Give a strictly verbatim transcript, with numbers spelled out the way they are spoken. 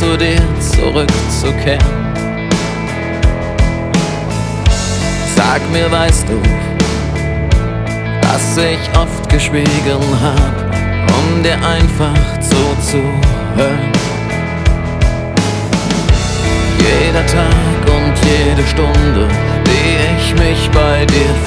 zu dir zurückzukehren. Sag mir, weißt du, dass ich oft geschwiegen hab, um dir einfach zuzuhören. Jeder Tag und jede Stunde, die ich mich bei dir